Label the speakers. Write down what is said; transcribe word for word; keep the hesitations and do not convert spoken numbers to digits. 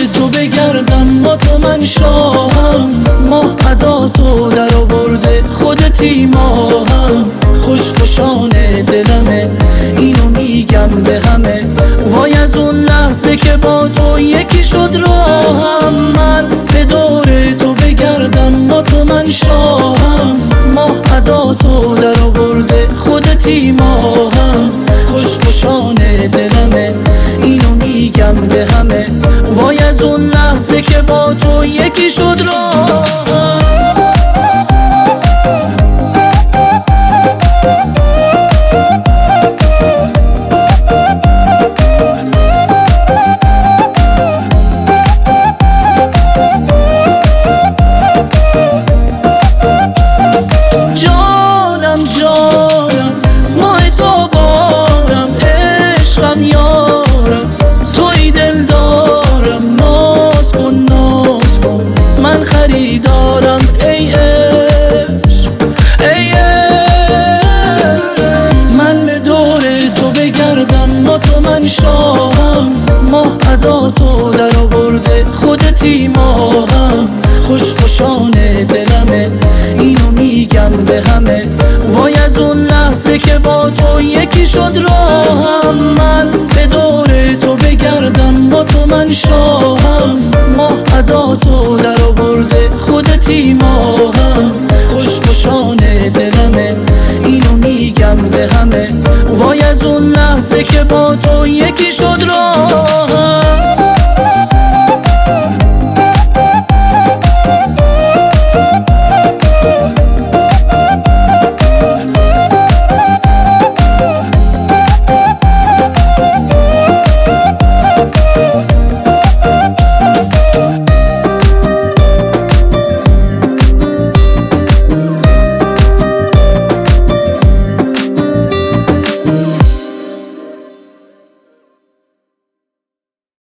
Speaker 1: تو بگردم با تو من شاهم، ماه ادا تو در آورده خودتی ماهم. خوش خوشانه دلمه اینو میگم به همه، وای از اون لحظه که با تو یکی شد راهم. من به دور تو بگردم با تو من شاهم، ماه ادا تو در آورده خودتی ماهم. خوش خوشانه دلمه اینو میگم به همه، وای از اون لحظه که با تو یکی شد راهم. جانم جانم ماه تو بارم، عشقم یارم توی دل دارم. ناز کن ناز کن من خریدارم ای عشق ای عشق. من به دور تو بگردم با تو من شاهم، ماه ادا تو در آورده خودتی ماهم. خوش خوشانه دلمه اینو میگم به همه، وای از اون لحظه که با تو یکی شد راهم. من به دور تو بگردم با تو من شاهم، ماه ادا تو در آورده خودتی ماهم. خوش خوشانه دلمه اینو میگم به همه، وای از اون لحظه که با تو یکی شد راهم.